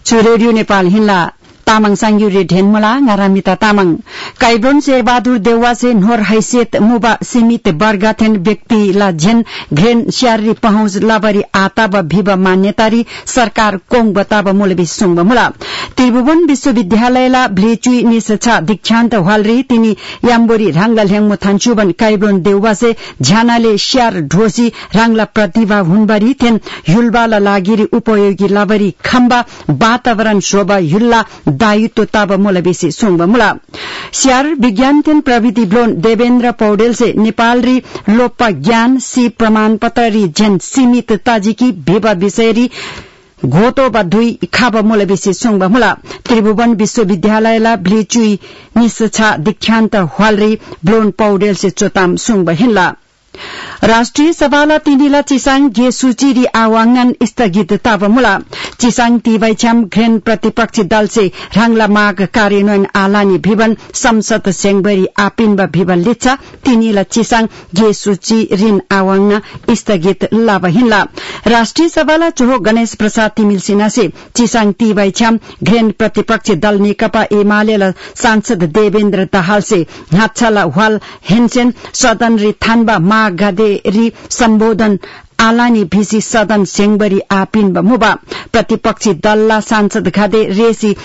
छु रेडियो नेपाल हिन्ला तामाङ सांग्युरे ढेनमला ngaramita तामाङ काइब्रोन शेरबहादुर देउवा से नोर हैसियत मुबा सीमित वर्गाथेन व्यक्ति ला झेन घ्रेन स्यारी पहुँच लाबरी आता व भिब मान्यतारी सरकार कोङ बताब मुलबी सुङ मुला त्रिभुवन विश्वविद्यालयला भ्लेचुई निसछा दीक्षान्त हलरी तिनी याम्बोरी राङला ल्याङमो थान्चुबन काइब्रोन देउवा से झ्यानाले स्यार ढोसी राङला प्रतिभा हुनबरी थेन युलबाला लागिरी उपयोगी लाबरी खम्बा वातावरण शोभा युल्ला दायित्व ताब मोलबेसी सुङ मुला स्यार विज्ञान तेन प्रविधि ब्लोन देवेन्द्र पौडेल से नेपाल री लोप्पा ज्ञान सी प्रमाण पत्र री झेन सीमित ताजिकी भेबा विषयरी घोटो बा दुई खाब मोलबेसी सुङ मुला त्रिभुवन विश्वविद्यालयला भ्लेचुई निसछा दीक्षान्त हलरी ब्लोन पौडेल से चोताम सुङ हिन्ला राष्ट्रिय सभाला तिनीला चिसाङ गे सूची आवांगन स्थगित ताबमुला चिसाङ तिबाइछ्याम घ्रेन प्रतिपक्षी दल से राङला माग कार्यान्वयन आलानी भिवन संसद सेंगबरी आपिन व भिवन लिच्छा तिनीला चिसाङ गे सूची ऋण आवांगन स्थगित लाभ हिन्ला राष्ट्रिय सभाला चोहो गणेश प्रसाद तिमिल सिन्हा से चिसाङ तिबाइछ्याम घ्रेन प्रतिपक्षी दल नेकपा एमाले सांसद देवेन्द्र दाहाल से हाच्छाला हवाल हेनसेन सदन री थानबा गादेरी सम्बोधन आलानी भिसी सदन सेंगबरी आपिन मुबा प्रतिपक्षी दलला सांसद घादे रेसी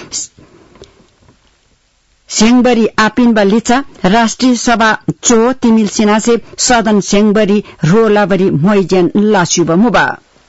सेंगबरी आपिन लिचा राष्ट्रिय सभा चो तिमिल सिन्हा से सदन सेंगबरी रोलाबरी मोइजेन लासुब मुबा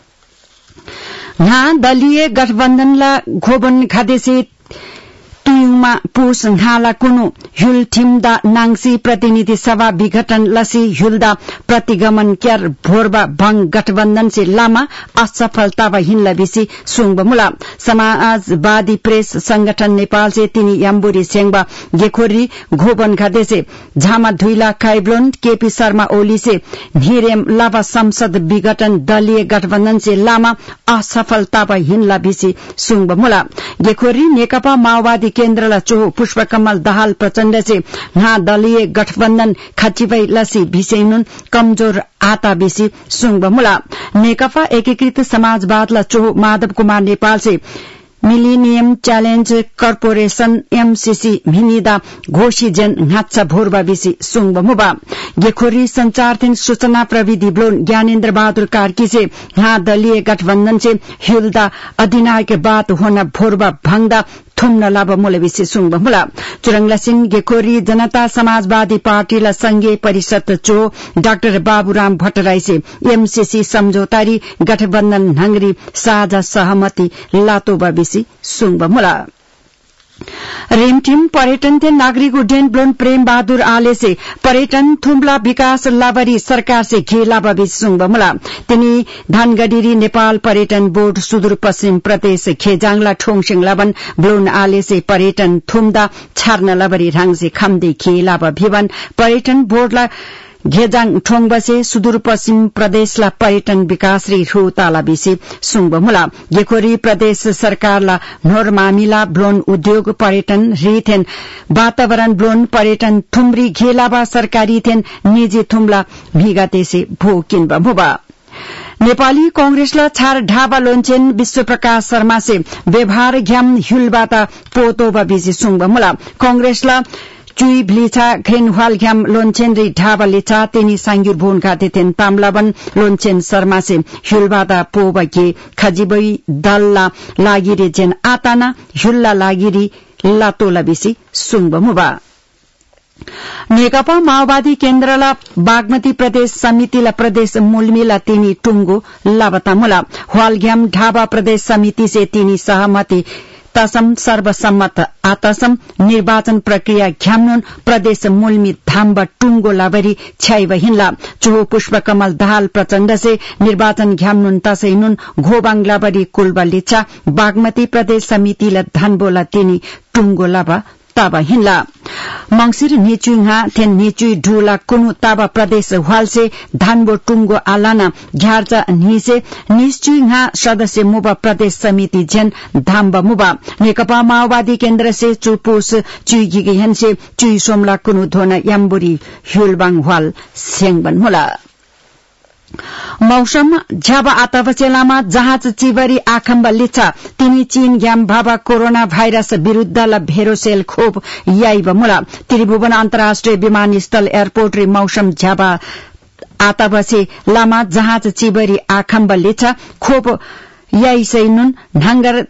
दलीय गठबन्धनला घोबन घादे से तुयुङमा पुस घाला कुनु हुल ठिमदा नाङसी प्रतिनिधि सभा विघटन लसी हुल्दा प्रतिगमन क्यार भोरबा भंग गठबन्धन से लामा असफलता व हिन्ला बिसी सुङ मुला समाजवादी प्रेस संगठन नेपाल से तिनी याम्बुरी सेंगबा गेखोरी घोबन घादे से झामा धुइला काइब्लोन केपी शर्मा ओली से ढिरेम लाभा संसद विघटन दलीय गठबन्धन से लामा असफलता व हिन्ला बिसी सुङ मुला गेखोरी नेकपा माओवादी केन्द्रला चोहो पुष्पकमल दाहाल प्रचण्ड से दलीय गठबन्धन खचिवै लसी भिसेनुन कमजोर आता बेसी सुङ मुला नेकपा एकीकृत समाजवादला चोहो माधव कुमार नेपाल से मिलिनियम च्यालेन्ज कर्पोरेशन एमसीसी भिनिदा घोषी जन घाच्छा भोरबा बेसी सुङ मुबा गेखोरी संचार थिन सूचना प्रविधि ब्लोन ज्ञानेन्द्र बहादुर कार्की से दलीय गठबन्धन से हिल्दा अधिनायक बात होना भोरबा भंगदा थुम्न लाभ मोलबेसी सुङ मुला चुरंगला सिंह गेखोरी जनता समाजवादी पार्टीला संघीय परिषद चो डाक्टर बाबुराम भट्टराई से एमसीसी सम्झौतारी गठबन्धन ढंगरी साझा सहमति लातोबा बेसी सुङ मुला रेमटिम पर्यटन थे नागरिक उड्डयन ब्लोन प्रेम बहादुर आले से पर्यटन थुम्ला विकास लाबरी सरकार से घेला सुङ मुला तिनी धनगढ़ी नेपाल पर्यटन बोर्ड सुदूरपश्चिम प्रदेश खेजाङला ठोङसिङ लाबन ब्लोन आले से पर्यटन थुम्दा छार्न लाबरी राङ से खम्दी खेला भिवन पर्यटन बोर्डला घेजाङ ठोङ बसे सुदूरपश्चिम प्रदेशला पर्यटन विकास री रोताला बेसी सुङ मुला गेखोरी प्रदेश सरकारला नोर मामिला ब्लोन उद्योग पर्यटन रिथेन वातावरण ब्लोन पर्यटन थुम्री घेलाबा सरकारी थेन निजी थुम्ला भिगाते से भोकिन मुबा नेपाली कांग्रेसला छार ढाबा लोन्छेन विश्वप्रकाश शर्मा से व्यवहार घ्याम हुलबाट पोतोबा बेसी सुङ मुला कांग्रेसला चुई भ्लिछा घ्रेनवाल घ्याम लोन्छेन री ढाबा लिछा तेनी सांग्युर भोन गाते थेन तामलाबन लोन्छेन शर्मा से हुलबादा पोबके खजिबई दलला लागिरे जेन आताना हुल्ला लागिरी लातोला बेसी सुङ मुबा नेकपा माओवादी केन्द्रला बागमती प्रदेश समितिला प्रदेश मूलमिला तिनी टुंगो लाबता मुला हवालघ्याम ढाबा प्रदेश समिति से तिनी सहमति तसम सर्वसम्मत आतसम निर्वाचन प्रक्रिया घ्याम्नुन प्रदेश मूलमी धाम्ब टुंगो लाबरी छ्याइब हिन्ला चोहो पुष्पकमल दाहाल प्रचण्ड से निर्वाचन घ्याम्नुन तसैनुन घोबाङ लाबरी कुलबा लिच्छा बागमती प्रदेश समितिला धनबोला तिनी टुंगो लाबा ताबा हिन्ला मंगिर निचुहा थेन निचुई ढुला कुनु ताबा प्रदेश हवाल से धानबो टुंगो आलाना घ्यार्जा निसे निश्चुहा सदस्य मुबा प्रदेश समिति जेन धाम्बा मुबा नेकपा माओवादी केन्द्र से चुपुस चुइगिगेहन से चुई सोमला कुनु धोना याम्बुरी हुलबाङ हवाल सेंगबन होला मौसम झ्याबा आतवचेलामा जहाज चिबरी आखम्ब लिचा तिमी चीन ग्याम भाबा कोरोना भाइरस विरूद्ध भेरोसेल खोप याइब मुला त्रिभुवन अन्तर्राष्ट्रिय विमानस्थल एयरपोर्ट री मौसम झ्याबा आतवचे लामा जहाज चिबरी आखम्ब लिचा खोप याइसैनुन ढांगर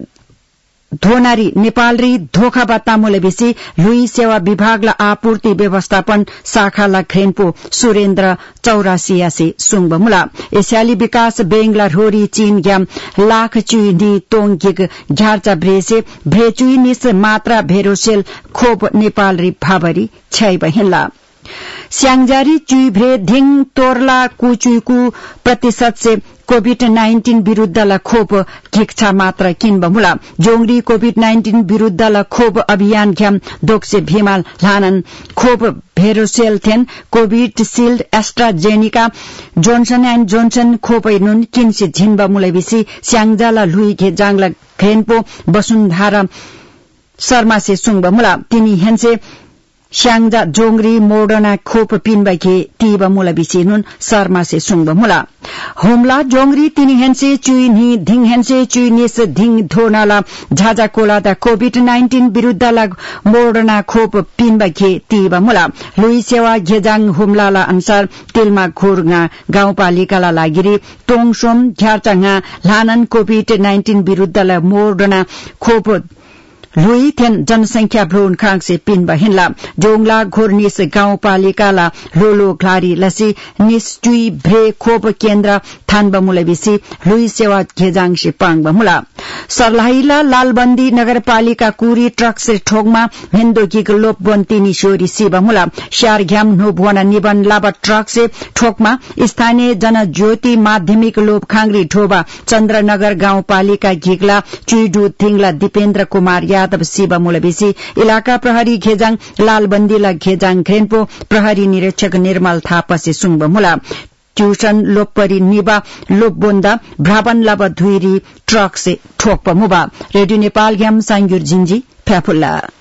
धोनारी नेपाल री धोखा बातामुले बेसी लुई सेवा विभागला आपूर्ति व्यवस्थापन शाखाला घ्रेनपो सुरेन्द्र चौरासियासे सुंग मुला एशियाली विकास बेंगला रोरी चीन ग्याम लाख चुई नि तोंगिग झारचा ब्रेसे भ्रेचुई निस मात्रा भेरोसेल खोप नेपाल री भावरी छै बहिनला स्यांगजारी चुई भ्रे धिंग तोरला कुचुईकु प्रतिशत से कोभिड-19 विरूद्धला खोप किक्षा मात्र किन्ब मुला जोंगरी कोभिड-19 विरूद्धला खोप अभियान घ्याम दोक्से भीमाल लानन खोप भेरोसेल थेन Covishield AstraZeneca Johnson and Johnson खोप नुन किन्से झिन्ब मुलेबिसी स्यांगजाला लुई घे जांगला घेनपो वसुन्धारा शर्मा से सुंग मुला तिनी हेन्से स्यांगजा जोंगरी मोडना खोप पिनबके तीब मुला बिसिनुन शर्मा से सुंग मुला हुमला जोंगरी तिनी हेन्से चुई नि धिंग हेन्से चुई निस धिंग धोनाला झाजा कोलादा कोभिड-19 विरूद्धला मोडना खोप पिनबके तीब मुला लुई सेवा घेजाङ हुमलाला अनुसार तिलमा घोरगा गाउँपालिकाला लागिरी तोङसोम झ्यारचाङा लानन कोभिड-19 विरूद्धला मोडना खोप लुई थेन जनसंख्या भ्रोन खांगसे पिनबा हिनला जोंगला घोरनिस गाउँपालिकाला लोलो घ्लारी लसी निश्चुई भ्रे खोप केन्द्र थानब मुलेबिसी लुई सेवा घेजाङसे पाङब मुला सर्लाहीला लालबन्दी नगरपालिका कुरी ट्रक से ठोकमा हिन्दोकी लोप बन्तिनी शोरी शिव मुला श्यार घ्याम नो भुवना निबन लाबा ट्रक से ठोकमा स्थानीय जनज्योति माध्यमिक लोप खांगरी ढोबा चन्द्रनगर गाउँपालिका घिगला चुइडु थिङला दिपेन्द्र कुमार यादव शिव मुलबेसी इलाका प्रहरी घेजाङ लालबन्दीला घेजाङ घ्रेनपो प्रहरी निरीक्षक निर्मल थापासे सुंग मुला ट्यूशन लोपरी निबा लोपबोन्दा भ्रावन लाबा धुइरी ट्रक से ठोक मुबा रेडियो नेपाल ग्याम सांगुर जिन्जी फ्याफुल्ला